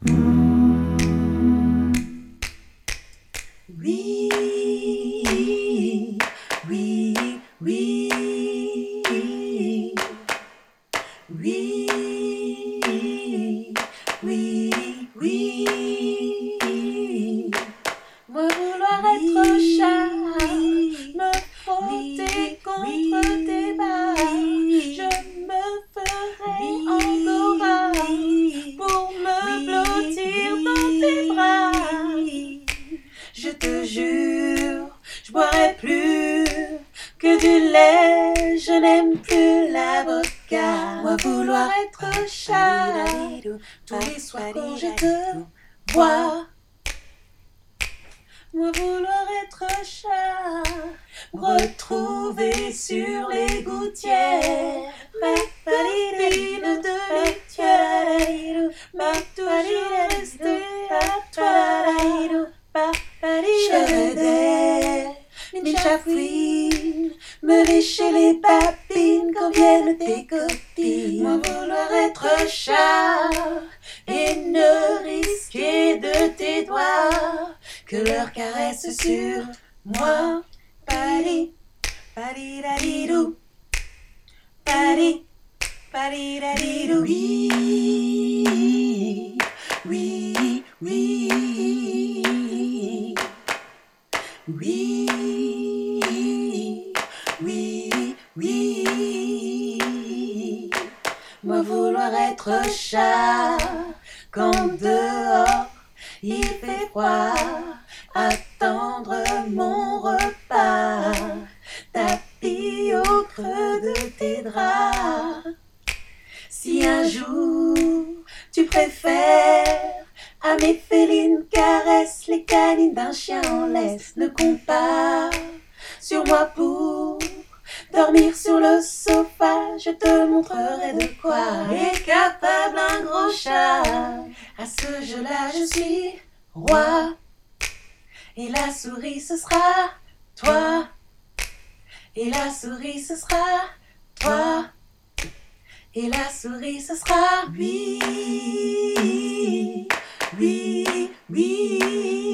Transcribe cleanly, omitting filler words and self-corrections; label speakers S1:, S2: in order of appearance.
S1: Oui, oui, oui, oui, oui, oui. Moi vouloir être chat, me frotter contre tes bas, je me ferai angora pour me blottir dans tes bras. Je te jure, je boirai plus que du lait, je n'aime plus l'avocat. Moi vouloir être chat, tous les soirs quand je te vois. Moi vouloir être chat, retrouver sur les gouttières ma copine de laitière, mais toujours rester à toi. Je rêvais une chafouine, me lécher les papines quand viennent tes copines. Moi vouloir être chat et ne risquer de tes doigts que leur caresse sur moi. Pari, pari, dadidou, pari, pari, dadidou. Oui, oui, oui, oui, oui, oui. Moi vouloir être chat quand dehors il fait froid, attendre mon repas, tapis au creux de tes draps. Si un jour tu préfères à mes félines caresses les canines d'un chien en laisse, ne compte pas sur moi pour dormir sur le sofa, je te montrerai de quoi est capable un gros chat. À ce jeu-là, je suis roi. Et la souris, ce sera toi. Et la souris, ce sera toi. Et la souris, ce sera oui, oui, oui.